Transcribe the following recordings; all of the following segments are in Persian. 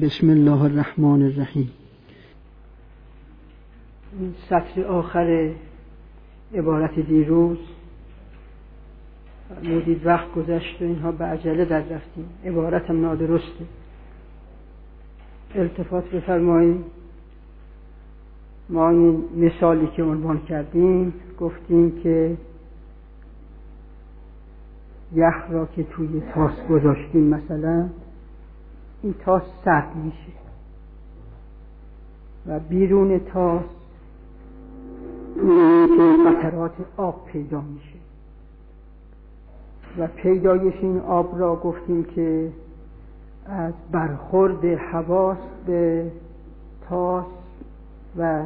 بسم الله الرحمن الرحیم. این سطر آخر عبارت دیروز مدید وقت گذشت و اینها به عجله در رفتیم، عبارتم نادرسته. التفات بفرمایید. ما این مثالی که عنوان کردیم گفتیم که یخ را که توی تاس گذاشتیم، مثلا این تاس سرد میشه و بیرون تاس قطرات آب پیدا میشه و پیدایش این آب را گفتیم که از برخورد حواس به تاس و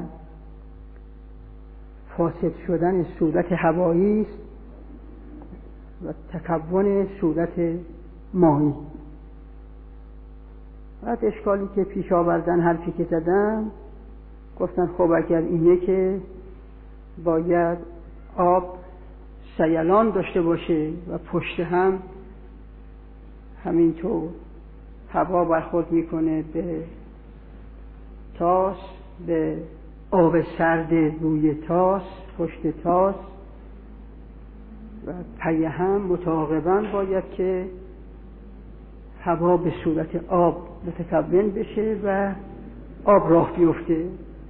فاسد شدن صورت هوایی است و تکون صورت مایی. بعد اشکالی که پیش آوردن، حرفی که زدن، گفتن خب اگر اینه که باید آب سیلان داشته باشه و پشت هم همینطور هوا برخورد میکنه به تاس، به آب سرد روی تاس، پشت تاس و پی هم متعاقباً باید که هوا به صورت آب متکون بشه و آب راه بیفته.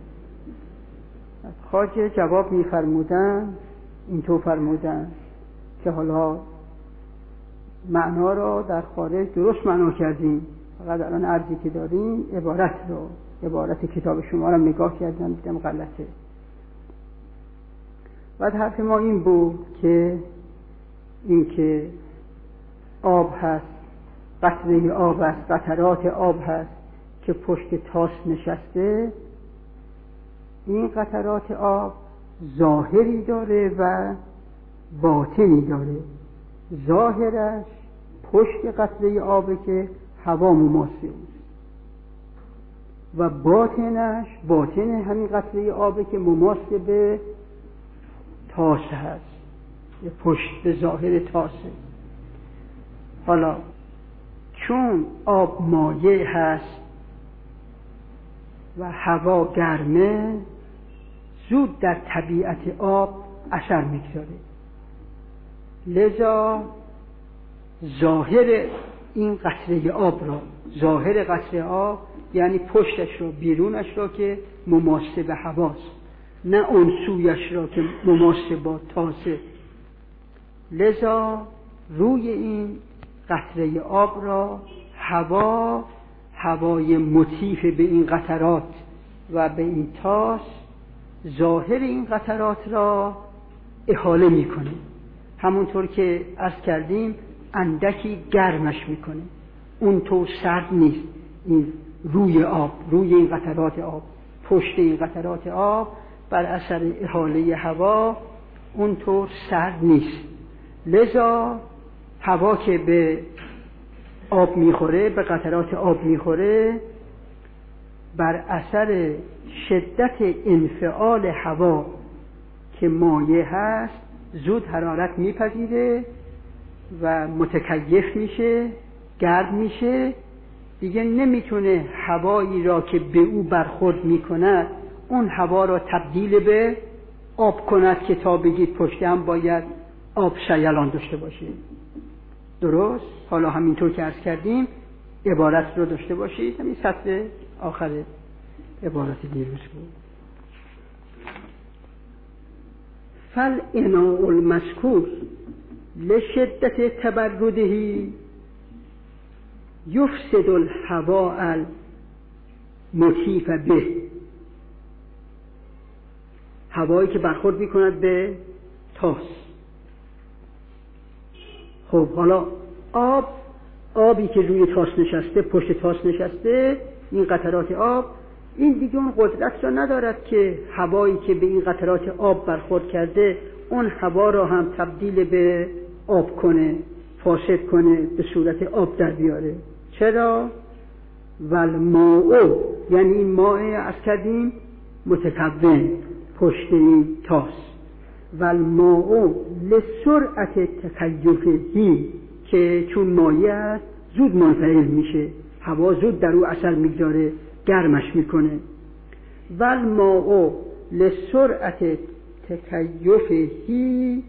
خواجه جواب می‌فرمودن، اینطور فرمودن که حالا معنا را در خارج درست معنا کردیم، فقط الان عرضی که داریم عبارت کتاب شما را نگاه کردم دیدم غلطه. بعد حرف ما این بود که این که آب هست، قطره آب هست، قطرات آب هست که پشت تاس نشسته، این قطرات آب ظاهری داره و باطنی داره. ظاهرش پشت قطره آبه که هوا مماسه است و باطن همین قطره آبه که مماسه به تاس هست، پشت به ظاهر تاسه. حالا چون آب مایع هست و هوا گرمه، زود در طبیعت آب اثر میگذاره، لذا ظاهر این قطره آب را، ظاهر قطره آب یعنی پشتش را، بیرونش را که مماسه به هواست، نه اون سویش را که مماسه با تاسه، لذا روی این قطره آب را هوای مطیف به این قطرات و به این تاس ظاهر این قطرات را احاله میکنه، همونطور که عرض کردیم اندکی گرمش میکنه، اون طور سرد نیست. این روی آب، روی این قطرات آب، پشت این قطرات آب بر اثر احاله هوا اون طور سرد نیست، لذا هوا که به آب میخوره، به قطرات آب میخوره، بر اثر شدت انفعال هوا که مایع هست زود حرارت میپذیره و متکیف میشه، گرم میشه، دیگه نمیتونه هوایی را که به او برخورد میکند اون هوا را تبدیل به آب کند که تا بگید پشت هم باید آب سیلان داشته باشه. درست؟ حالا همینطور که عرض کردیم عبارت رو داشته باشید. همین سطر آخر عبارت دیروز بود. فالاناء المذکور لشدت تبرده یفسد الهواء المطیف به، هوایی که برخورد میکند به تاس. خب حالا آبی که روی تاس نشسته، پشت تاس نشسته، این قطرات آب، این دیگه اون قدرت را ندارد که هوایی که به این قطرات آب برخورد کرده اون هوا را هم تبدیل به آب کنه، فاسد کنه، به صورت آب در بیاره. چرا؟ والماء، یعنی این ماء از کردیم متکون پشت این تاس، والماء لسرعت تکیفه، که چون مایع است زود منفعل میشه، هوا زود در او اثر میگذاره، گرمش میکنه. والماء لسرعت تکیفه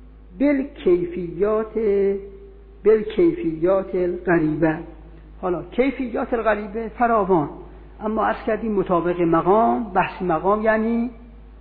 بالکیفیات الغریبه. حالا کیفیات الغریبه فراوان، اما عرض کردیم مطابق مقام، بحث مقام یعنی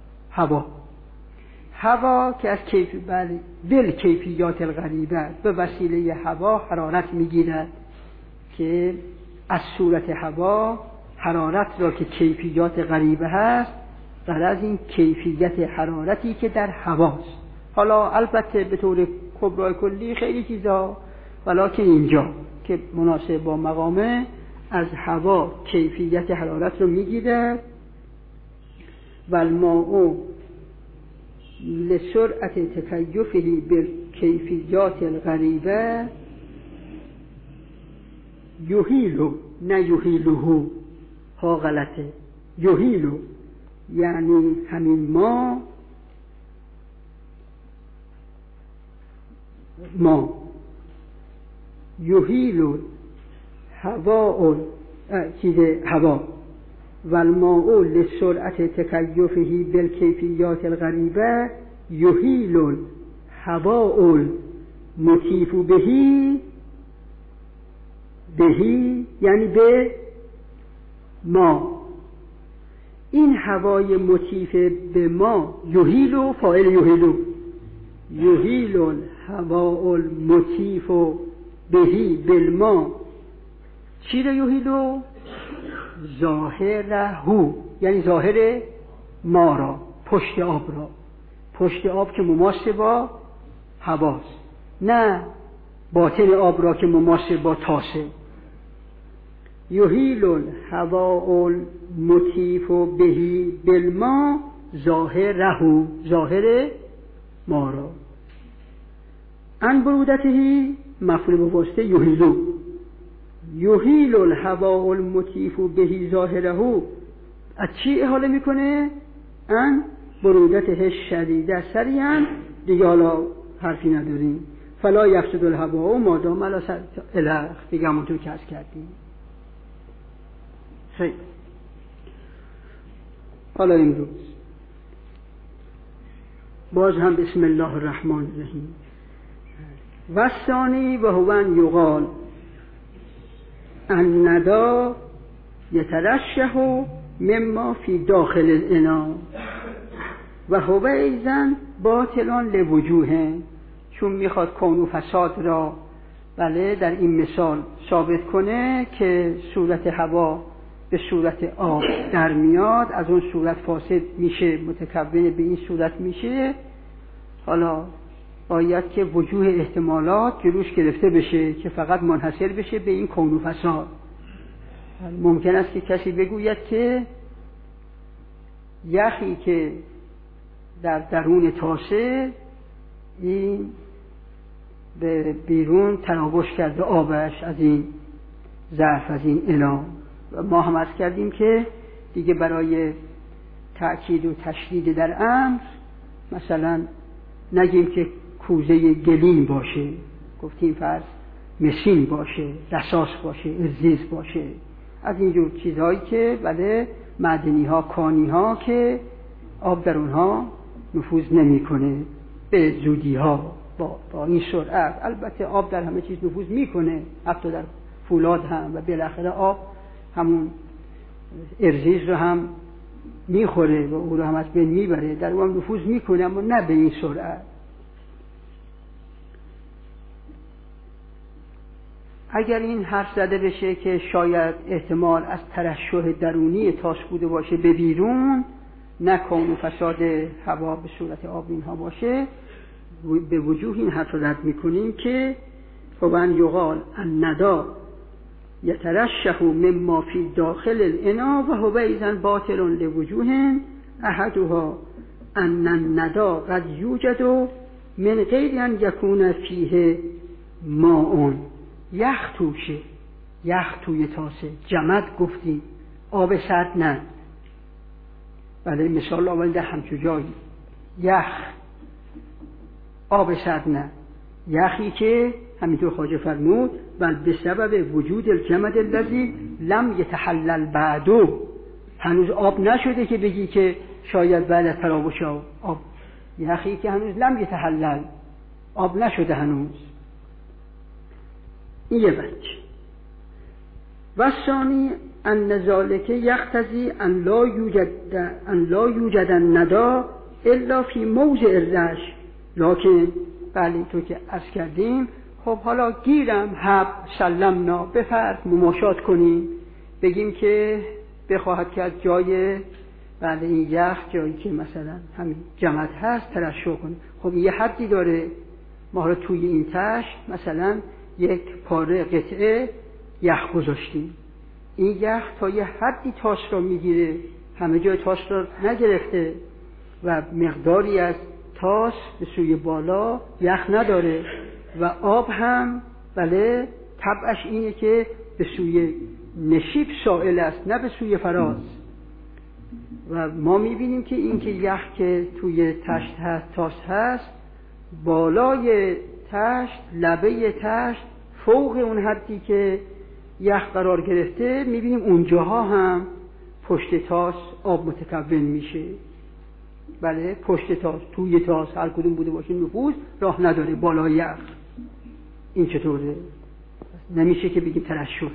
هوا که از بالکیفیات الغریبه به وسیله هوا حرارت میگیرد، که از صورت هوا حرارت را که کیفیات غریبه هست، غرض این کیفیت حرارتی که در هواست. حالا البته به طور کبرای کلی خیلی چیزا، ولکن اینجا که مناسب با مقامه، از هوا کیفیت حرارت رو میگیره. والماء لسرعت تکیفه بالکیفیات الغریبه یحیلو، نه یحیلوه، ها غلطه، یحیلو یعنی همین ما یحیلو هوا والماء لسرعت تکیفه بالکیفیات الغریبه یحیل هوا المطیف بهی یعنی به ما. این هوای مطیف به ما، یحیل فاعل یحیل هوا المطیف بهی بالما، چی رو یحیل؟ ظاهره، یعنی ظاهر ما را، پشت آب را، پشت آب که مماس با هواست، نه باطن آب را که مماس با تاسه. یحیل هوا المطیف بهی بالما ظاهره، ظاهر ما را. ان برودته مفعول به واسطه یحیل الهوا المطیف بهی ظاهره، از چی احاله میکنه؟ ان برودته شدیده سریعا، دیگه حالا حرفی نداریم. فلا یفسد الهوا ما دام علی الخ، دیگه همونطور که عرض کردیم. خیلی حالا امروز باز هم بسم الله الرحمن الرحیم. و ثانی و هو ان یقال النداء یترشح مما فی داخل الاناء و هو ایضا باطل لوجوه، چون میخواد کون و فساد را در این مثال ثابت کنه که صورت هوا به صورت آب در میاد، از اون صورت فاسد میشه، متکون به این صورت میشه. حالا باید که وجوه احتمالات جلوش گرفته بشه که فقط منحصر بشه به این کون و فساد. ممکن است که کسی بگوید که یخی که در درون تاسه این به بیرون تراوش کرده آبش از این ظرف، از این انا. ما هم عرض کردیم که دیگه برای تأکید و تشدید در امر مثلا نگیم که کوزه گلین باشه، گفتیم فرض مسین باشه، رصاص باشه، ازیز باشه، از اینجور چیزهایی که معدنی ها، کانی ها که آب در اونها نفوذ نمیکنه به زودی ها با این سرعت. البته آب در همه چیز نفوذ میکنه، حتی در فولاد هم، و بالاخره آب همون ارزیز رو هم میخوره و او رو هم از بین میبره، در اون هم نفوذ میکنه، اما نه به این سرعت. اگر این حرف زده بشه که شاید احتمال از ترشح درونی تاس بوده باشه به بیرون، نه کون و فساد هوا به صورت آب اینها باشه، به وجوه این حرف رد میکنیم که فوان یقال النداء یترشح مما فی داخل الاناء و هو ایضا باطل لوجوه احدها ان النداء قد یوجد من غیر ان یکون فیه ماء. یخ توشه، یخ توی تاسه، جمد گفتیم، آب سرد نه. مثال آورد در همچو جایی، یخ آب سرد نه، یخی که همینطور خواجه فرمود بل به سبب وجود الجمد الذی لم یتحلل بعدو، هنوز آب نشده که بگی که شاید بعد از تراوش آب، یخی که هنوز لم یتحلل، آب نشده هنوز. این یه وجه. و ثانی ان ذلک یقتضی ان لا یوجد الندى الا فی موضع الرش، لکن بله تو که عرض کردیم خب حالا گیرم حب سلمنا بفرد مماشات کنیم، بگیم که بخواهد که از جای بله این یخ جایی که مثلا همین جمد هست ترشح کنیم. خب یه حدی داره، ما حالا توی این تشت مثلا یک پاره قطعه یخ گذاشتیم، این یخ تا یه حدی تاش را میگیره، همه جای تاش را نگرفته و مقداری از تاس به سوی بالا یخ نداره و آب هم بله طبعش اینه که به سوی نشیب سائل است نه به سوی فراز. و ما میبینیم که این که یخ که توی تشت هست تاس هست، بالای تشت لبه تشت فوق اون حدی که یخ قرار گرفته، میبینیم اونجاها هم پشت تاس آب متکون میشه. بله پشت تاس توی تاس هر کدوم بوده باشه نفوذ راه نداره بالای یخ. این چطوره؟ نمیشه که بگیم ترشحه.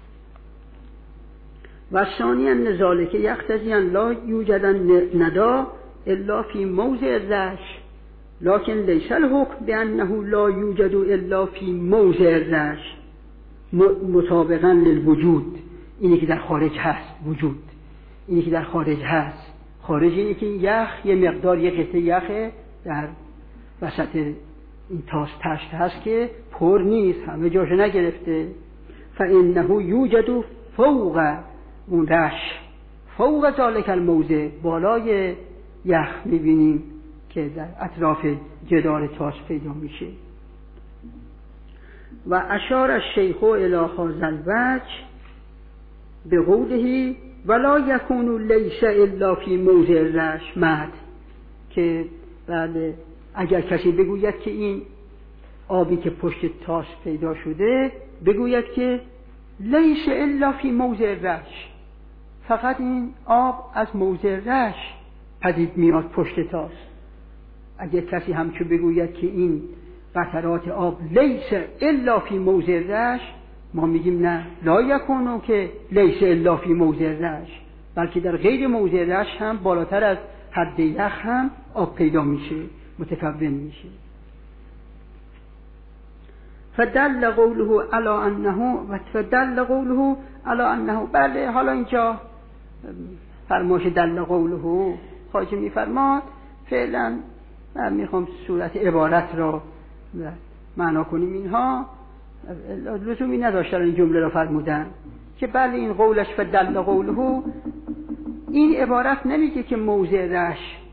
و ثانی ان ذلک یقتضی ان لا یوجد الندى الا فی موضع الرش لكن لیس الحکم بانه لا یوجد الا فی موضع الرش مطابقا للوجود. اینی که در خارج هست وجود، اینی که در خارج هست خارج، اینی که یخ یه مقدار یه قطعه یخ در وسط این تاس تشت هست که پر نیست، همه جاش نگرفته. فانه یوجد فوق اون رش، فوق ذلک الموضع، بالای یخ میبینیم که در اطراف جدار تاس پیدا میشه. و اشار الشیخ الی هذا الوجه بقوله ولا یکون لیس الا فی موضع الرش مد، که بله اگر کسی بگوید که این آبی که پشت تاس پیدا شده، بگوید که لیس الا فی موضع الرش، فقط این آب از موضع رش پدید میاد پشت تاس. اگر کسی همچو بگوید که این قطرات آب لیس الا فی موضع رش، ما میگیم نه، لا یکونو که لیس الا فی موضع رش، بلکه در غیر موضع رش هم بالاتر از حد یخ هم آب پیدا میشه، متکون میشه. فدل قوله علی انه بله حالا اینجا فرمایش دل قوله خواجه میفرماد فعلا من میخوام صورت عبارت را معنا کنیم. اینها لزومی نداشتن این جمله را فرمودن که بله این قولش فدل قوله، این عبارت نمیگه که موضع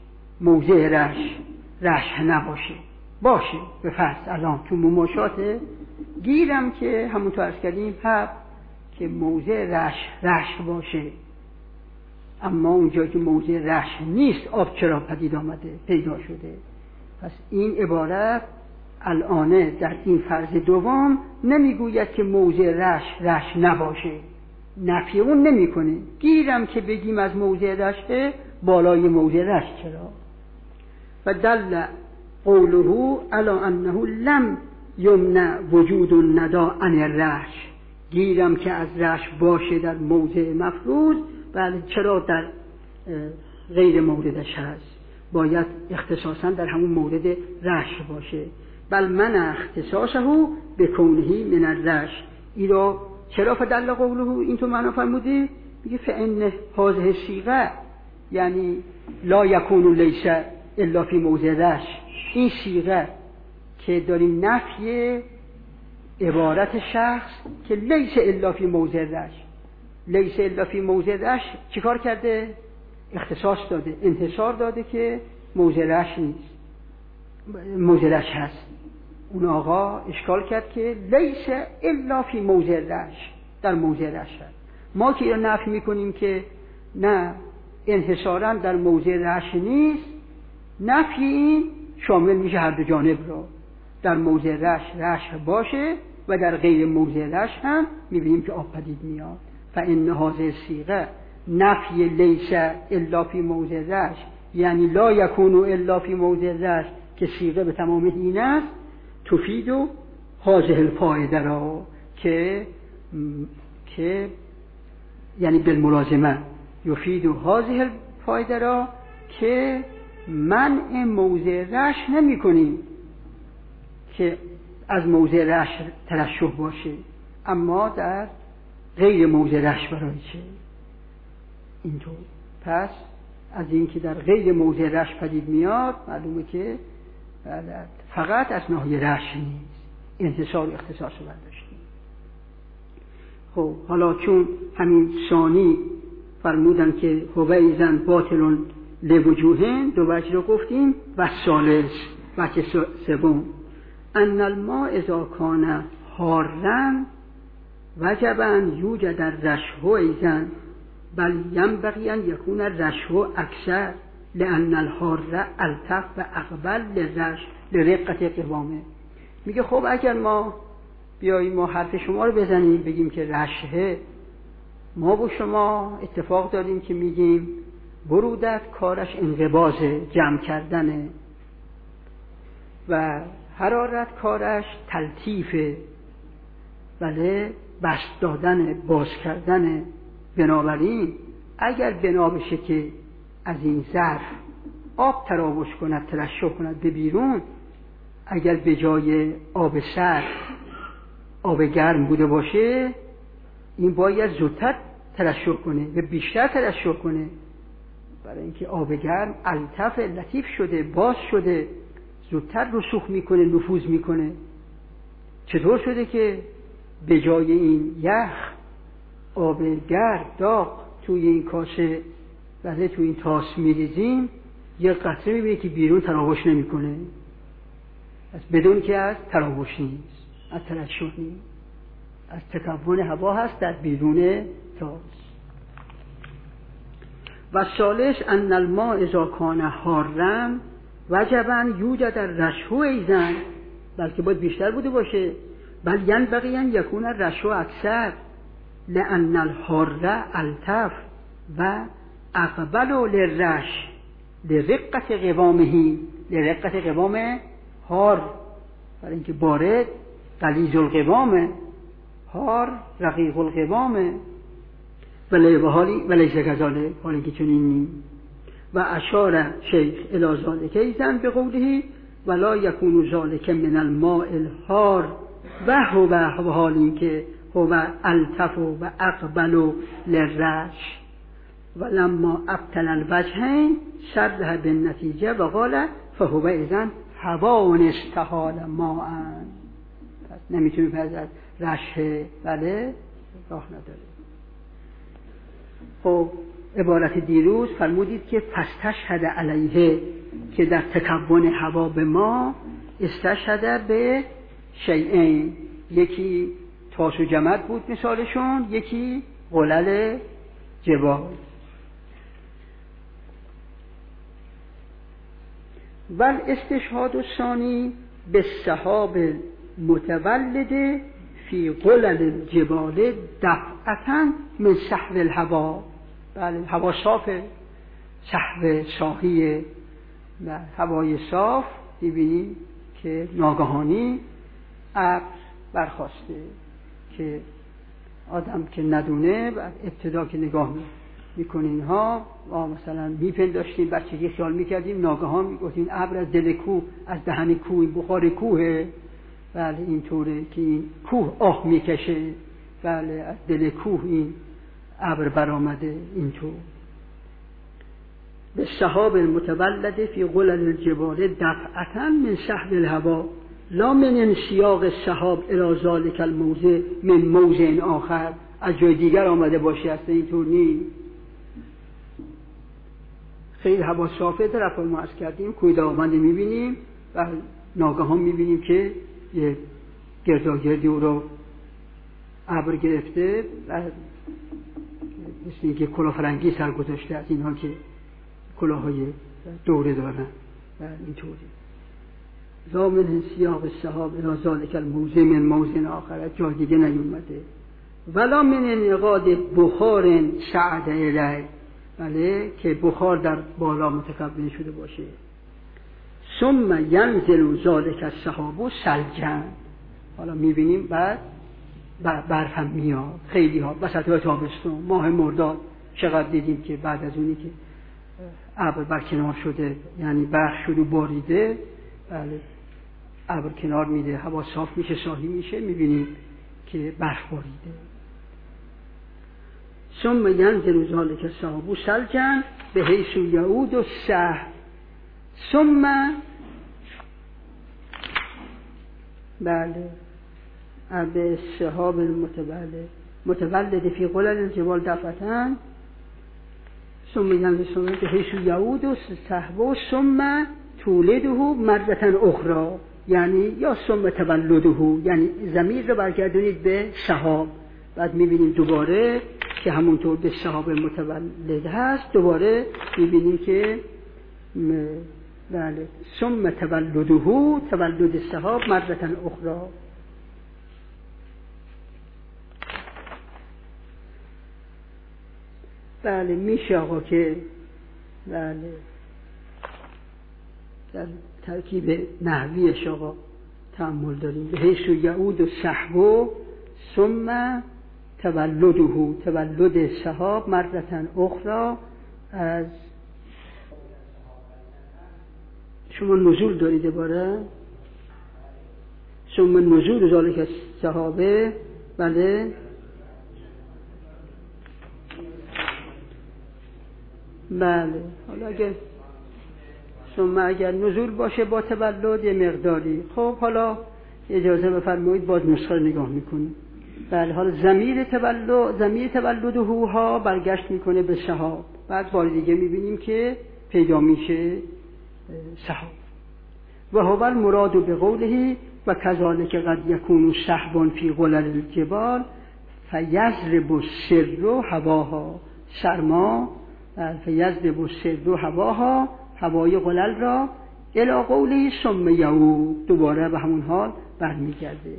رش نباشه، باشه به فرض الان تو مماشات گیرم که همونطور عرض کردیم که موضع رش باشه، اما اونجا که موضع رش نیست آب چرا پدید آمده پیدا شده. پس این عبارت الان در این فرض دوم نمیگوید که موضع رش نباشه، نفی اون نمیکنه. گیرم که بگیم از موضع رشه، بالای موضع رش چرا. و دل قوله علی انه لم یمنع وجود الندى عن الرش، گیرم که از رش باشه در موضع مفروض، بله چرا در غیر موردش هست، باید اختصاصا در همون مورد رش باشه. بل من اختصاصه به کونه من الرش، این را چرا فدل قوله این تو معنا فرموده، میگه فان هذه الصیغه یعنی لا یکون لیس الا فی موضع رش، این صیغه که داریم نفی عبارت شخص که لیس الا فی موضع رش، لیس الا فی موضع رش چیکار کرده؟ اختصاص داده، انحصار داده که موضع رش نیست، موضع رش هست. اون آقا اشکال کرد که لیس الا فی موضع رش، در موضع رش هست. ما که این نفی میکنیم که نه انحصارا در موضع رش نیست، نفی این شامل میشه هر دو جانب را. در موضع رشح باشه و در غیر موضع رشح هم میبینیم که آب پدید میاد. فإن هذه صیغه نفی لیس الا فی موضع رشح، یعنی لا یکون الا فی موضع رشح، که صیغه به تمام این است. تفید و هذه الفائده را که یعنی بالملازمه یفید و هذه الفائده را که منع موضع رشح نمی کنیم که از موضع رشح ترشح باشه، اما در غیر موضع رشح برای چه؟ اینطور. پس از این که در غیر موضع رشح پدید میاد معلومه که فقط از ناحیه رشح نیست، انحصار و اختصاص رو برداشتیم. خب حالا چون همین ثانی فرمودن که هویزن باطلون لوجوهن، دو وجه رو گفتیم، و ثالث وجه سوم ان الماء اذا کان حارا وجبا یوجد الرشح ایضا بل ینبغی ان یکون الرشح اکثر لان الحار الطف و اقبل للرشح لرقت قوامه. میگه خب اگر ما بیاییم ما حرف شما رو بزنیم بگیم که رشحه، ما با شما اتفاق داریم که میگیم برودت کارش انقباض جمع کردنه و حرارت کارش تلطیفه، ولی بست دادن باز کردنه. بنابراین اگر بنا بشه که از این ظرف آب تراوش کند، ترشح کند به بیرون، اگر به جای آب سرد آب گرم بوده باشه، این باید زودتر ترشح کنه و بیشتر ترشح کنه، برای اینکه آب گرم الطف لطیف شده، باز شده، زودتر رسوخ میکنه، نفوذ میکنه. چطور شده که به جای این یخ آب گرم داغ توی این کاسه ولی توی این تاس میریزیم، یه قطره میبینی که بیرون تراوش نمیکنه، بدون که از تراوش نیست، از ترشح نیست، از تکون هوا هست در بیرون تاس. و ثالث ان الماء اذا کان حارا وجبا یوجد الرشح ایضا، بلکه باید بیشتر بوده باشه، بل ینبغی ان یکون الرشح اکثر لان الحار الطف و اقبل للرشح لرقت قوامه، لرقت قوام حار، برای اینکه بارد غلیظ القوام، حار رقیق القوام، ولیس کذالک، حال اینکه چنین نیست. و اشار شیخ الی ذلک ایضا بقوله ولا یکون ذلک من الماء الحار و حال اینکه هو الطف و اقبل للرشح ولما ابطل الوجهین شرح بالنتیجه و قال فهو اذن هوا استحال ماء. پس نمیتونه پس از رشح بله راه نداره. خب عبارت دیروز فرمودید که فاستشهد علیه، که در تکون هوا به ما استشهد به شیئین، یکی تاس و جمد بود مثالشون، یکی قلل جبال. ول استشهاد الثانی بالسحاب متولد فی قلل الجبال دفعة من سحب الهوا. بله هوا صافه، سحب شاهیه، هوای صاف ببینید که ناگهانی ابر برخاسته که آدم که ندونه و ابتدا که نگاه میکنه اینها ما مثلا میپنداشتیم بچگی خیال میکردیم ناگهان میگفتیم ابر از دل کوه، از دهن کوه، این بخار کوهه. بله اینطوره که این کوه آه میکشه، بله از دل کوه این ابر برآمده. اینطور به سحاب المتولد فی قلل الجبال دفعة من سحب الهوا لا من انسیاق السحاب الی ذلک الموضع من موضع آخر، از جای دیگر آمده باشه، اصلا اینطور نیست. خیلی هوا صافه، طرف ما عرض کردیم کوه دامنده میبینیم و ناگهان میبینیم که یه گرداگردی او رو ابر گرفته و مثل اینکه کلاه فرنگی سر گذاشته، از اینها که کلاهای دوره دارن و اینطوری. لا من سیاق السحاب الى ذلك الموضع من موضع آخر، جا دیگه نیومده. ولا من انعقاد بخار صعد الیه، بله، که بخار در بالا متکون شده باشه. ثم ینزل ذلك السحاب سلجا، حالا میبینیم بعد برف هم میاد خیلی ها وسط تابستون ماه مرداد چقدر دیدیم که بعد از اونی که ابر برکنار شده، یعنی برف شروع باریده، بله، ابر کنار میده، هوا صاف میشه، ساحی میشه، میبینیم که برف باریده. ثم ینزل ذلك السحاب سلجا بحیث یعود السحب ثم، بله، به السحاب متولد فی قلل الجبال دفعتن ثم ینزل بحیث یعود السحب ثم تولده مرة اخرى، یعنی یا ثم تولده، یعنی ضمیر رو برگردونید به سحاب، بعد میبینیم دوباره که همونطور به سحاب متولد هست، دوباره میبینیم که بله ثم تولده، تولد السحاب مرة اخرى. بله میشه آقا که بله در ترکیب نحویش آقا تأمل داریم. به حیث یعود و سحب ثم تولده، تولد سحاب مرة اخرى. از شما نزول دارید باره ثم نزول ذالک السحابه، بله بله، حالا اگر نزول باشه با تولد یه مقداری، خب حالا اجازه بفرمایید باز نسخه رو نگاه میکنیم. بله، حالا ضمیر تولد هوها برگشت میکنه به سحاب، بعد بار دیگه میبینیم که پیدا میشه سحاب. و هو المراد بقوله و کذالک قد یکون سحب فی قلل الجبال فیضرب السر هواها، سرما فیضرب السر هواها، هوای قلل را الی قوله ثم یعود، دوباره به همون حال برمیگرده.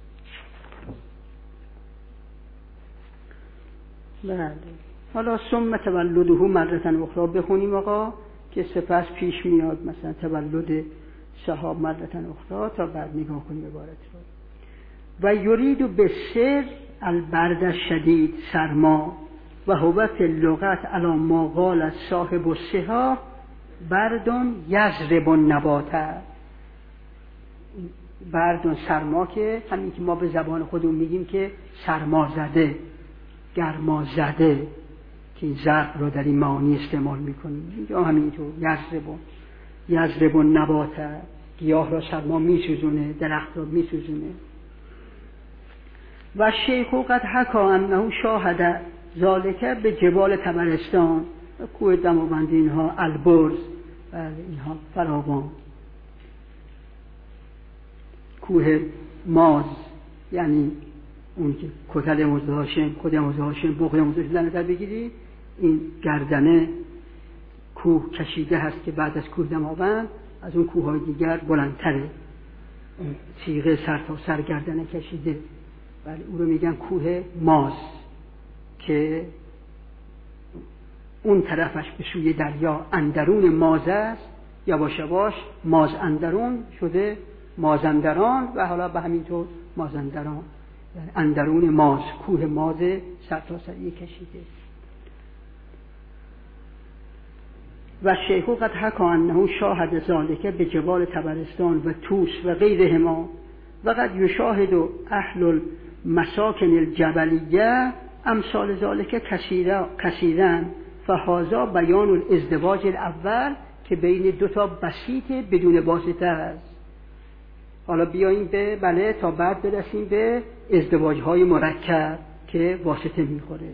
بله، حالا ثم تولده مرة اخرى بخونیم آقا که سپس پیش میاد مثلا تولد سحاب مرة اخرى، تا بعد نگاه کنیم عبارت رو. و یرید بالسر البرد الشدید، سرما، و هو فی اللغت علی ما قال صاحب الصحاح بردون یضرب النبات، بردون سرما، که همین که ما به زبان خودمون میگیم که سرما زده، گرما زده، که ضرب رو در این معانی استعمال میکنیم، یا همینطور یضرب النبات، گیاه را سرما میسوزونه، درخت را میسوزونه. و شیخ قد حکا انه شاهد ذالک به جبال طبرستان، کوه دماوند اینها، البرز، بله اینها فراوان، کوه ماز، یعنی اون که کتل مزدهاشم، خود مزدهاشم، بغل مزدهاشم در نظر بگیرید، این گردنه کوه کشیده هست که بعد از کوه دماوند از اون کوههای دیگر بلندتره، اون تیغه سر تا سر گردنه کشیده، بله او رو میگن کوه ماز، که اون طرفش به سوی دریا اندرون ماز است، یواش یواش ماز اندرون شده مازندران، و حالا به همین طور مازندران، یعنی اندرون ماز، کوه ماز سر تا سری کشیده. و شیخ قد حکا انه شاهد ذالک به جبال طبرستان و توس و غیرهما، و قد یشاهد اهل المساکن الجبلیه امثال ذالک کثیرا، فهذا بیان الازدواج الاول که بین دو تا بسیط بدون واسطه است. حالا بیاییم به بله تا بعد برسیم به ازدواج های مرکب که واسطه میخوره.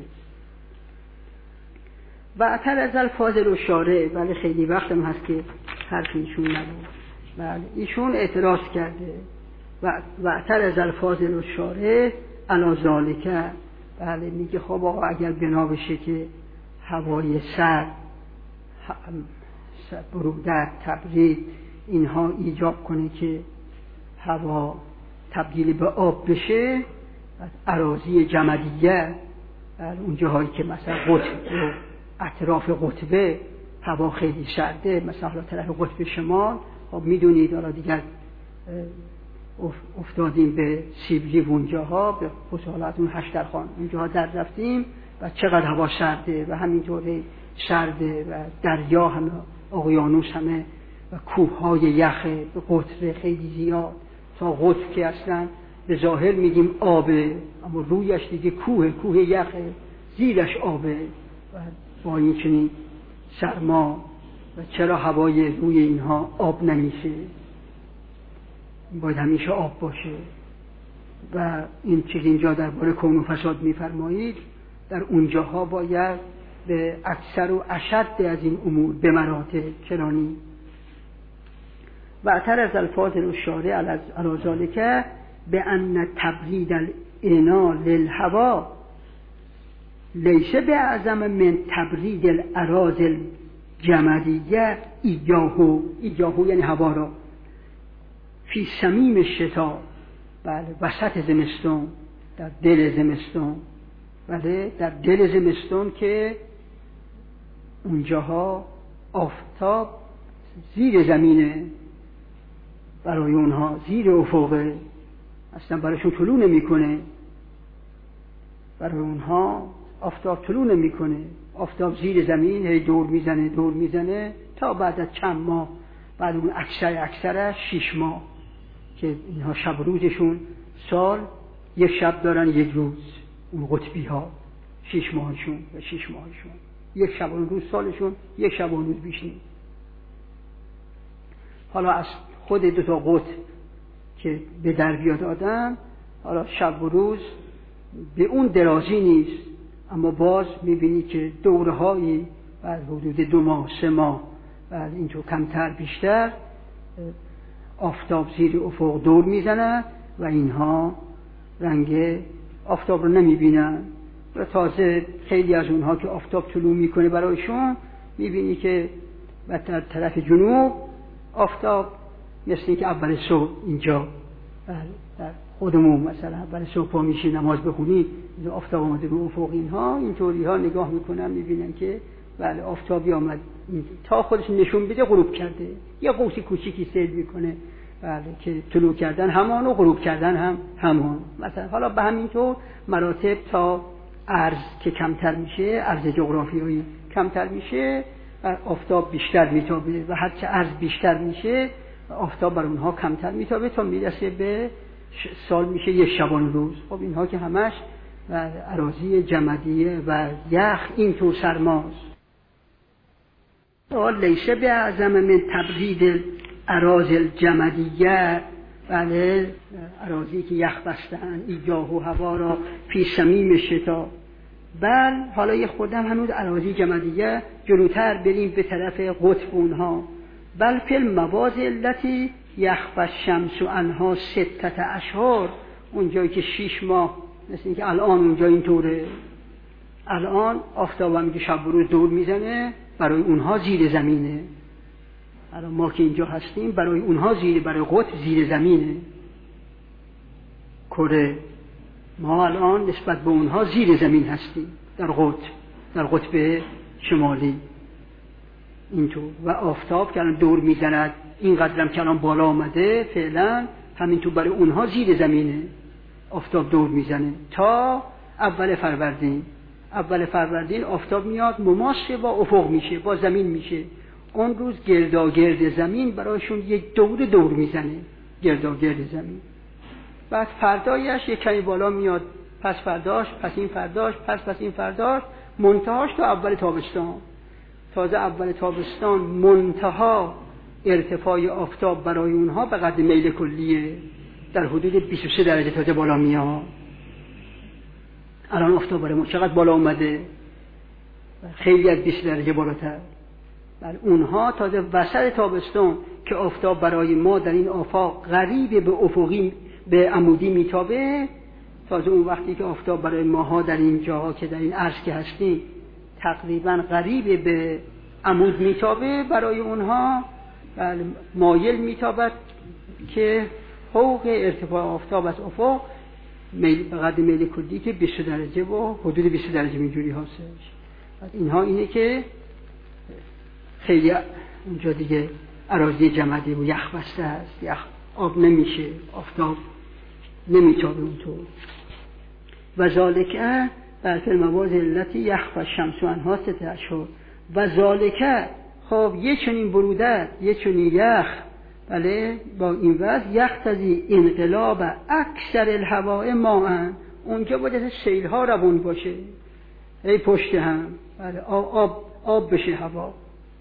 و اعترض الفاضل الشارع، بله خیلی وقتم هست که حرف ایشون نبود، بله ایشون اعتراض کرده. و اعترض الفاضل الشارع علی ذالک، بله میگه خب آقا اگر بنا بشه که هوای سرد، برودت، تبرید اینها ایجاب کنه که هوا تبدیل به آب بشه، اراضی جمدیه در اون جاهایی که مثلا قطب و اطراف قطبه هوا خیلی سرده، مثلا حالا طرف قطب شمال، خب میدونید حالا دیگر افتادیم به سیبری و اونجاها، به خصوصات اون هشترخان اونجاها در رفتیم و چقدر هوا سرده و همینطور سرده و دریا همه، اقیانوس همه و کوههای یخه به قطر خیلی زیاد، تا قطب که اصلا به ظاهر میگیم آبه اما رویش دیگه کوه یخه، زیرش آبه و با این چنین سرما. و چرا هوای روی اینها آب نمیشه؟ باید همیشه آب باشه. و این چیز اینجا درباره کون و فساد میفرمایید، در اونجاها باید به اکثر و اشد از این امور به مراتب چرانی. و اعترض الفاظل الشارع علی ذلک بأن تبرید الاناء للهوا لیس باعظم من تبرید الاراضی الجمدیه ایجاهو یعنی هوا را فی صمیم الشتاء، بله وسط زمستون، در دل زمستون، بله در دل زمستون که اونجاها آفتاب زیر زمینه، برای اونها زیر افقه، اصلا برایشون طلوع نمیکنه، برای اونها آفتاب طلوع نمیکنه، آفتاب زیر زمین هی دور میزنه تا بعد از چند ماه، بعد اون اکثرش 6 ماه که اینها شب و روزشون، سال یک شب دارن یک روز، اون قطبی ها 6 ماهشون و 6 ماهشون یک شب و روز، سالشون یک شب و روز بیش نیست. حالا از خود دو تا قطب که به در بیاد آدم، حالا شب و روز به اون درازی نیست، اما باز میبینی که دورهایی بعد حدود 2 ماه 3 ماه بعد اینجور کمتر بیشتر آفتاب زیر افق دور میزنه و اینها رنگ آفتاب رو نمیبینن. و تازه خیلی از اونها که آفتاب طلوع میکنه برایشون، میبینی که در طرف جنوب آفتاب مثل که اول صبح اینجا در خودمون مثلا اول صبح پا میشی نماز بخونی، آفتاب آمده رو افق، اینها اینطوری ها نگاه میکنن میبینن که بله آفتابی آمد، تا خودش نشون بده غروب کرده، یه قوسی کوچیکی سیل میکنه، بله که طلوع کردن همان و غروب کردن هم همان مثلا. حالا به همین طور مراتب تا عرض که کمتر میشه، عرض جغرافیایی کمتر میشه و آفتاب بیشتر میتابه و هرچه عرض بیشتر میشه آفتاب بر اونها کمتر میتابه تا میرسه به سال میشه یک شبانه روز. خب اینها که همش و اراضی جمدیه و یخ این تو سرماست. لیس باعظم من تبرید اراضی الجمدیه، بله اراضی که یخ بستن ایجاه و هوا را فی صمیم شتا. بل حالا یه خودم هنوز اراضی جمدیه جلوتر بریم به طرف قطب اونها، بل فی المواضع التي یخفی الشمس عنها 6 اشهر، اونجایی که 6 ماه مثل اینکه الان اونجا اینطوره، الان آفتاب هم شب و روز دور میزنه، برای اونها زیر زمینه. الان ما که اینجا هستیم برای اونها برای قطب زیر زمینه کره، ما الان نسبت به اونها زیر زمین هستیم در قطب شمالی اینطور. و آفتاب که الان دور میزند اینقدرم که الان بالا آمده فعلا همینطور برای اونها زیر زمینه، آفتاب دور میزنه تا اول فروردین آفتاب میاد مماس با افق میشه، با زمین میشه. اون روز گرداگرد زمین برایشون یک دور میزنه، گرداگرد زمین. بعد فردایش یک کمی بالا میاد، پس فرداش، پس این فرداش، پس این فرداش، منتهاش تا اول تابستان. تازه اول تابستان منتها ارتفاع آفتاب برای اونها به قدر میل کلیه، در حدود 23 درجه تازه بالا میاد. الان آفتاب برای ما چقدر بالا اومده؟ خیلی از 20 درجه بالاتر. بل اونها تازه وسط تابستان که آفتاب برای ما در این آفاق قریب به افقی به عمودی میتابه، تازه اون وقتی که آفتاب برای ماها در این جاها که در این عرض که هستیم تقریبا قریب به عمود میتابه، برای اونها مایل میتابد که فوق ارتفاع آفتاب از افق به قدر میل کلی که 20 درجه و حدود 20 درجه اینجوری هستش. اینها اینه که خیلی اونجا دیگه اراضی جمدی و یخ بسته است، یخ آب نمیشه، آفتاب نمیتابه اونطور. و ذالکه بر المواز التي یخفى الشمس عنها 6 اشهر. و ذالکه خب یه چنین برودت، یه چنین یخ، بله، با این وضع یقتضی انقلاب اکثر الهواء ماء، اونجا باید سیل ها روان باشه ای پشت هم، بله، آب بشه هوا،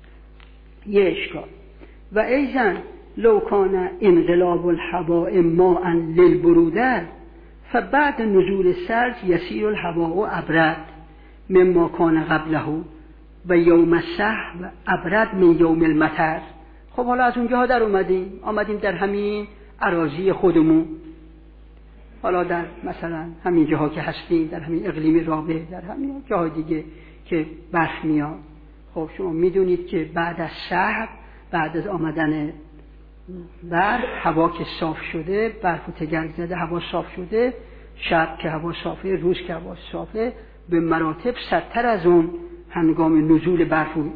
یه اشکال. و ایضا لو کان انقلاب الهواء ماء للبروده فبعد نزول الثلج يصير الهواء ابرد مما كان قبله و یوم السحب ابرد من یوم المطر. خب حالا از اونجاها در آمدیم در همین اراضی خودمون، حالا در مثلا همین جاها که هستیم، در همین اقلیم رابع، در همین جاهای دیگه که برف میاد. خب شما میدونید که بعد از سحب، بعد از آمدن برف، هوا که صاف شده، برف و تگرگ زده، هوا صاف شده، شب که هوا صافه، روز که هوا صافه، به مراتب سرتر از اون هنگام نزول برف و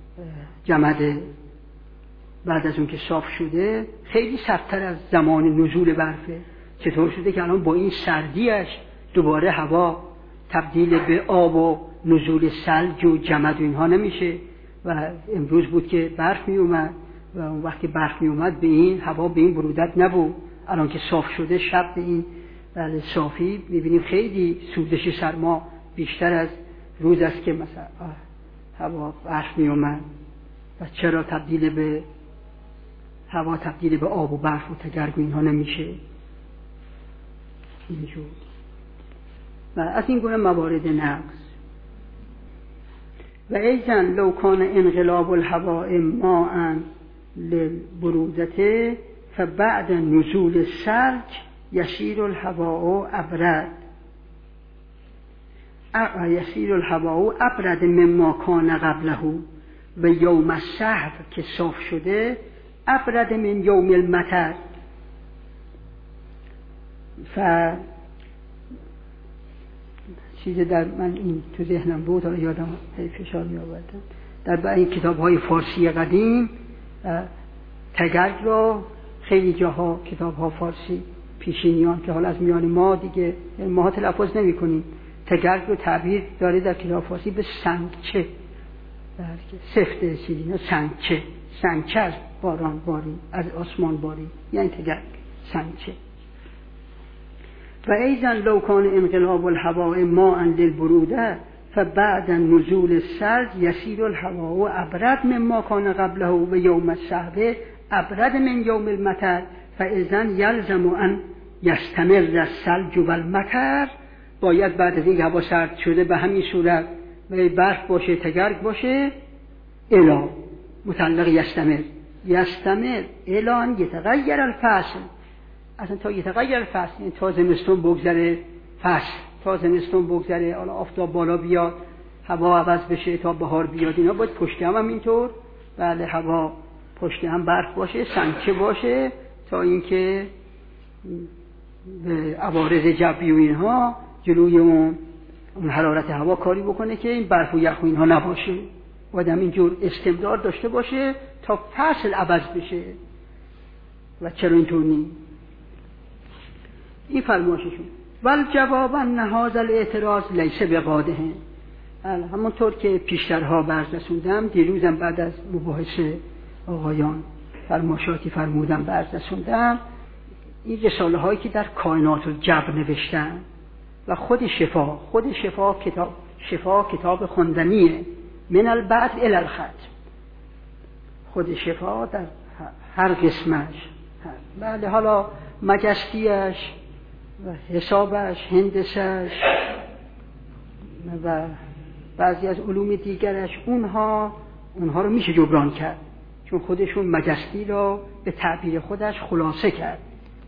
جمده. بعد از اون که صاف شده خیلی سرتر از زمان نزول برفه. چطور شده که الان با این سردیش دوباره هوا تبدیل به آب و نزول ثلج و جمد و اینها نمیشه. و امروز بود که برف می اومد و اون وقت که برف می اومد به این هوا به این برودت نبود. الان که صاف شده شب به این بله صافی میبینیم خیلی سوزش سرما بیشتر از روز است که مثلا هوا برف می اومد. و چرا تبدیل به هوا تبدیل به آب و برف و تگرگ و اینها نمیشه اینجور. و از این گونه موارد نقص. و ایضا لو کان انقلاب الهواء ماء للبرودته فبعد نزول الثلج يصير الهواء ابرد يصير الهواء ابرد مما كان قبله و یوم السحب که صاف شده ابرد من یوم المطر. چیز در من این تو ذهنم بود حالا یادم فشار می آوردم. در این کتاب های فارسی قدیم تگرگ را خیلی جاها کتاب ها فارسی پیشینیان که حالا از میان ما دیگه ما تلفظ نمی کنیم، تگرگ رو تعبیر داره در کتاب فارسی به سنگچه، سفت چیزی نه سنگچه از باران باری، از آسمان باری، یعنی تگرگ سنگچه. و ایضا لو کان انقلاب الهواء ماء للبروده فبعد نزول الثلج يصير الهواء ابرد مما كان قبله و یوم السحب ابرد من یوم المطر فاذا يلزم ان يستمر الثلج والمطر. باید بعد از این هوا سرد شده به همین صورت برف باشه، تگرگ باشه، الا متعلق یستمر الان یتغیر الفصل، اصلا تا یتغیر الفصل، یعنی تا زمستون بگذره فصل، تا زمستون بگذره، حالا آفتاب بالا بیاد، هوا عوض بشه تا بهار بیاد، اینا باید پشت هم اینطور، بله، هوا پشت هم برف باشه، سنگچه باشه، تا اینکه به عوارض جوی و اینها جلوی اون حرارت هوا کاری بکنه که این برف و یخ و اینها نباشه. باید هم اینجور استمرار داشته باشه تا فصل عوض بشه. و چرا اینطور نیست؟ این فرمایششون. ول جواب ان هذا الاعتراض لیس بقاده. همونطور که پیشترها برز رسوندم، دیروزم بعد از مباحثه آقایان فرمایشاتی فرمودم برز رسوندم، این رساله هایی که در کائنات الجبر نوشتن و خود شفا کتاب خوندنیه، من البعث الی الختم، خود شفا در هر قسمش، بله، حالا مجستیش و حسابش، هندسش و بعضی از علوم دیگرش، اونها رو میشه جبران کرد، چون خودشون مجستی را به تعبیر خودش خلاصه کرد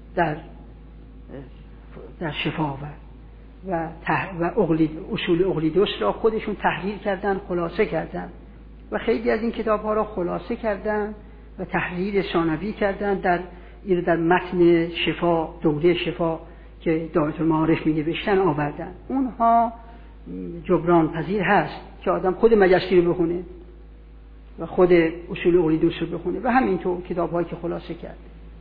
در شفا و اصول اقلیدس را خودشون تحریر کردن، خلاصه کردن و خیلی از این کتاب ها را خلاصه کردن و تحریر ثانوی کردن در متن شفا، دوره شفا که دایره المعارف می‌نوشتن آوردن. اونها جبران پذیر هست که آدم خود مجلسی رو بخونه و خود اصول اولیدوس رو بخونه و همینطور کتاب‌هایی که خلاصه کرد.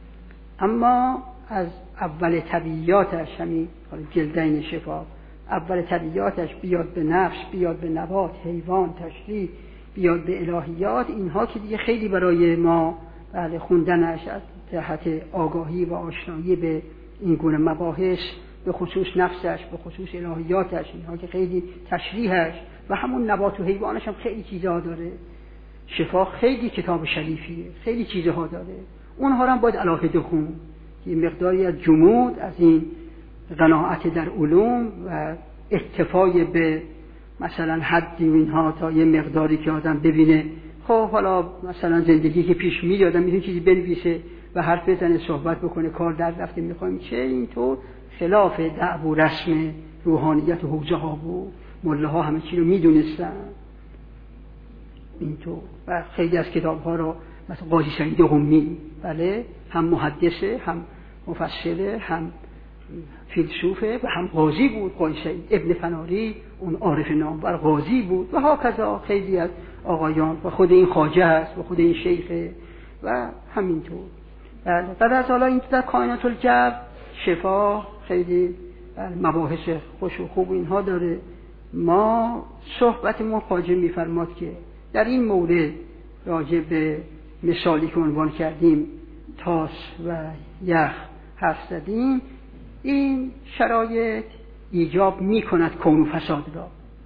اما از اول طبیعیاتش، همین جلدین شفا، اول طبیعیاتش بیاد به نفس، بیاد به نبات، حیوان، تشریح، بیاد به الهیات، اینها که دیگه خیلی برای ما خوندنش از جهت آگاهی و آشنایی به این گونه مباحث، به خصوص نفسش، به خصوص الهیاتش، اینها که خیلی تشریحش و همون نبات و حیوانش هم خیلی چیزها داره. شفا خیلی کتاب شریفیه، خیلی چیزها داره. اونها هم باید علاقه خون، یه مقداری از جمود، از این قناعت در علوم و اکتفای به مثلا حدی و اینها تا یه مقداری که آدم ببینه خب حالا مثلا زندگی که پیش میاد آدم میتونه چیزی بنویسه و حرف بزنه، صحبت بکنه، کار در رفته، میخوایم چه اینطور خلاف دعو و رسم روحانیت و حوزه ها و مله ها همه چی رو میدونستن اینطور. و خیلی از کتاب ها رو مثلا قاضی سعید قمی، بله، هم محدثه، هم مفصله، هم فیلسوفه و هم قاضی بود. قاضی سعید ابن فناری اون عارف نامور قاضی بود و هاکذا خیلی از آقایان و خود این خواجه هست و خود این شیخه و همینطور. بعد از حالا این در کائنات الجو شفا خیلی مباحث خوش و خوب اینها داره. ما صحبتمون خواجه میفرماد که در این مورد راجع به مثالی که عنوان کردیم تاس و یخ حرف زدیم، این شرایط ایجاب میکند کون و فساد را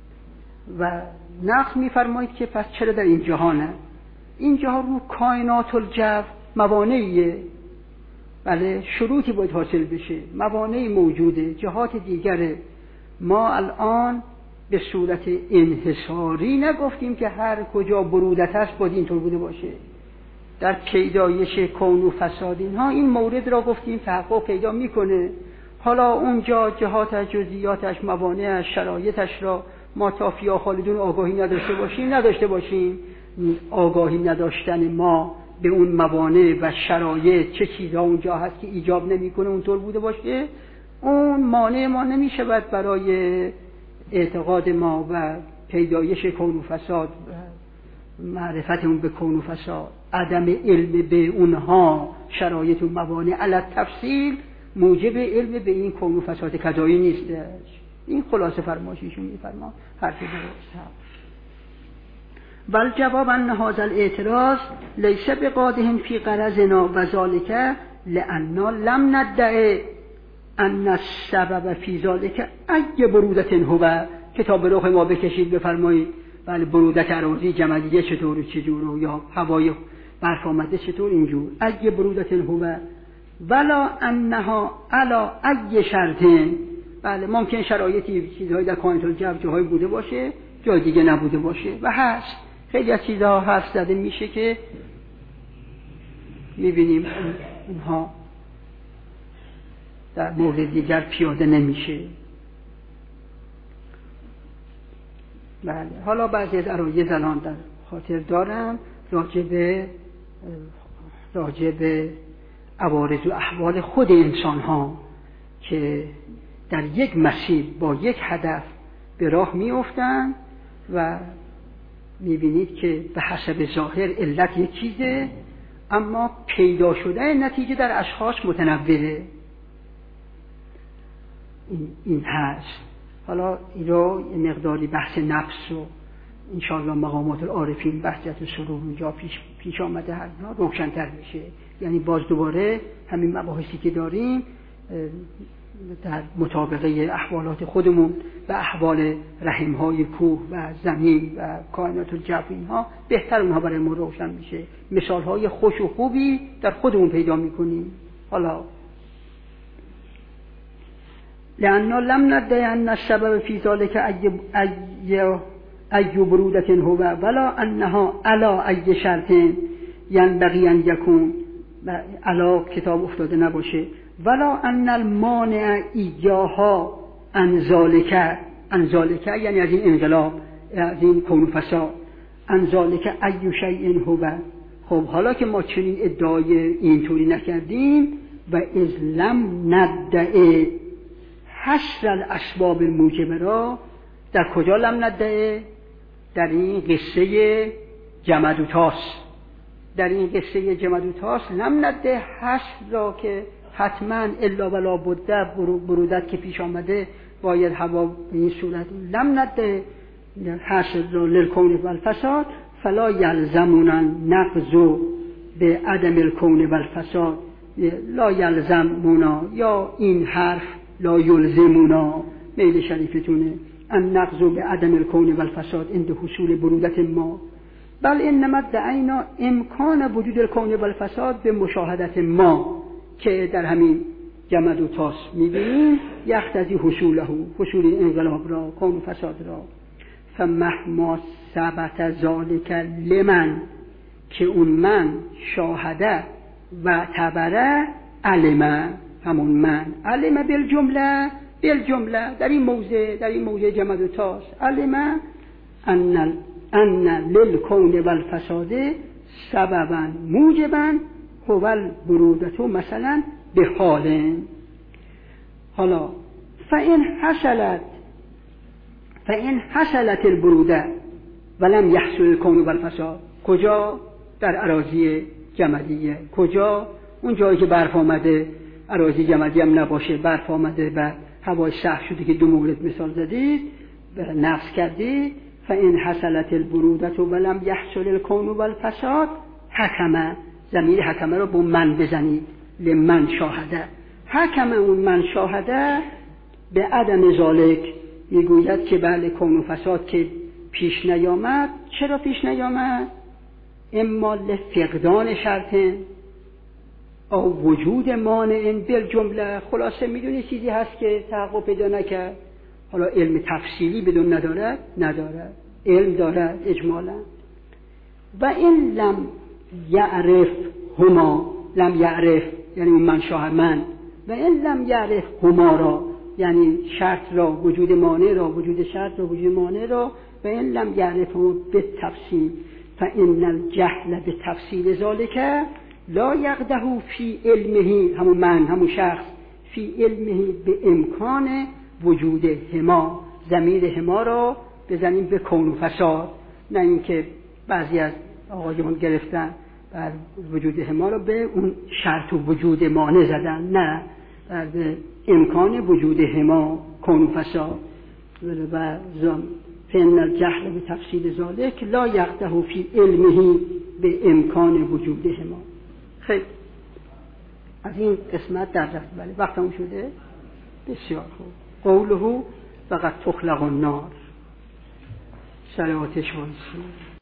و نقل میفرمایید که پس چرا در این جهانه؟ این جهان رو کائنات الجو موانعیه، بله، شروطی باید حاصل بشه، موانعی موجوده، جهات دیگره. ما الان به صورت انحصاری نگفتیم که هر کجا برودت هست باید اینطور بوده باشه. در پیدایش کون و فساد اینها این مورد را گفتیم تحقق پیدا میکنه. حالا اونجا جهات جزئیاتش، موانعش، شرایطش را ما تا فیا خالدون آگاهی نداشته باشیم آگاهی نداشتن ما به اون موانع و شرایط، چه چیزها اونجا هست که ایجاب نمیکنه اونطور بوده باشه، اون مانع ما نمیشه برای اعتقاد ما و پیدایش کون و فساد و معرفت اون به کون و فساد. عدم علم به اونها شرایط و موانع علی تفصیل موجب علم به این کون و فساد کذایی نیستش. این خلاصه فرمایششون میفرما حرف درست. بل جواب ان هذا الاعتراض ليس بقادهم في غرضنا وذلك لأننا لم ندعي ان السبب في ذلك اي برودة هو. کتاب روح ما بکشید بفرمایید بله برودت اراضی جمعیه چطور و چجور، یا هوای برف آمده چطور اینجور. اگه برودت هو ولا انها علا ای شرطن، بله ممکن شرایطی چیزهایی در کائنات الجو جاهای بوده باشه جای دیگه نبوده باشه و هست. خیلی از چیزها حرف زده میشه که میبینیم اونها در مورد دیگر پیاده نمیشه. بله، حالا بعضی از عرایض الان در خاطر دارم راجع به عوارض و احوال خود انسان ها که در یک مسیر با یک هدف به راه می افتند و می بینید که به حسب ظاهر علت یک چیزه اما پیدا شده نتیجه در اشخاص متنوعه. این هست. حالا این رو یه مقداری بحث نفس و انشاءالله مقامات العارفین بحثیت و سرور اونجا پیش آمده هر روشن‌تر میشه. یعنی باز دوباره همین مباحثی که داریم در مطابقه احوالات خودمون و احوال رحم‌های کوه و زمین و کائنات الجو اینها بهتر اونها برای ما روشن میشه. مثال‌های خوش و خوبی در خودمون پیدا میکنیم. حالا لأننا لم ندعي أن السبب في ذلك أي برودة هو ولا أنها على أي شرط ينبغي أن يكون، علا کتاب افتاده نباشه، ولا أن المانع إياها عن ذلك یعنی از این انقلاب، از این کون و فساد، عن ذلك أي شيء هو. خب حالا که ما چنین ادعای اینطوری نکردیم و از لم ندعه حشر الاسباب الموجبه را، در کجا لم ندعه؟ در این قصه جمد و طاس. در این قصه جمد و طاس لم ندعه حشر را که حتما الا ولا بد برودت که پیش آمده باید هوا به این صورت لم ندعه حشر را للکون و الفساد فلا یلزمون نقض به عدم الکون و الفساد. لا یلزمونا یا این حرف لا یلزمونا میل شریفتونه ان نقض به عدم الکون و الفساد عند حصول برودت ما، بل انما ادعینا امکان وجود الکون و الفساد به مشاهدت ما که در همین جمد و طاس میبینیم یقتضی حصول انقلاب را، کون و فساد را. فمهما ثبت ذالک لمن، که اون من شاهده و تبره علمه، همون من علمه بالجمله در این موضع جمد و طاس علمه ان للکون و الفساد سببا موجبا هو البرودت مثلا به حال. حالا فإن حصلت البروده ولم يحصل الكون والفساد، کجا؟ در اراضی جمدیه. کجا؟ اون جایی که برف آمده، اراضی جمدی هم نباشه، برف آمده و هوای سخت شده که دو مورد مثال زدید نقص کردید. فإن حصلت البروده ولم يحصل الكون والفساد حکمه، ضمیر حکمه رو با من بزنید، لمن شاهده. حکمه اون من شاهده به عدم ذالک، میگوید که بله کون و فساد که پیش نیامد. چرا پیش نیامد؟ اما لفقدان شرطن او وجود مانع بالجمله. خلاصه میدونی چیزی هست که تحقق پیدا نکرد. حالا علم تفصیلی بدون ندارد، علم دارد اجمالا. و این لم یعرف هما، لم یعرف یعنی اون من شاه من، و این لم یعرف هما را یعنی شرط را، وجود مانع را، وجود شرط را، وجود مانع را. و این لم یعرف هما به تفصیل فإن الجهل به تفصیل ذالک لا یقدح فی علمه، همون من، همون شخص، فی علمه به امکان وجود هما. ضمیر هما را بزنیم به کون و فساد، نه اینکه بعضی از آقایون گرفتن بر وجود هما را به اون شرط و وجود مانع زدن، نه، بر امکان وجود هما کون و فساد. و فإن الجهل به تفصیل ذالک لا یقدح فی علمه به امکان وجود هما. خیلی از این قسمت در رفت. بله وقتمون شده. بسیار خوب. قوله فقط تخلق النار. صلواتش وانسی.